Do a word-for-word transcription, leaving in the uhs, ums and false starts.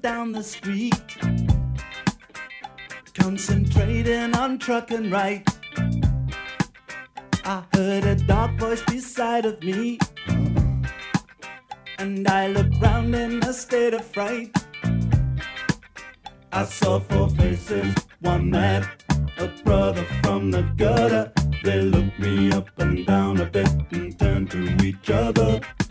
down the street, concentrating on trucking right. I heard a dark voice beside of me, and I looked round in a state of fright. I saw four faces, one man, a brother from the gutter. They looked me up and down a bit and turned to each other.